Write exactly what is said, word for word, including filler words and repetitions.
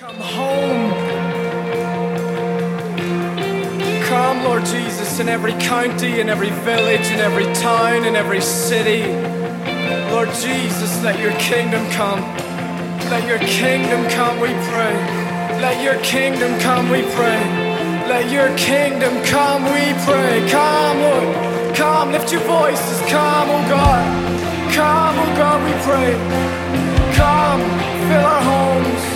Come home. Come, Lord Jesus, in every county, in every village, in every town, in every city. Lord Jesus, let your kingdom come. Let your kingdom come, we pray. Let your kingdom come, we pray. Let your kingdom come, we pray. Come, Lord. Come, lift your voices. Come, oh God. Come, oh God, we pray. Come, fill our homes.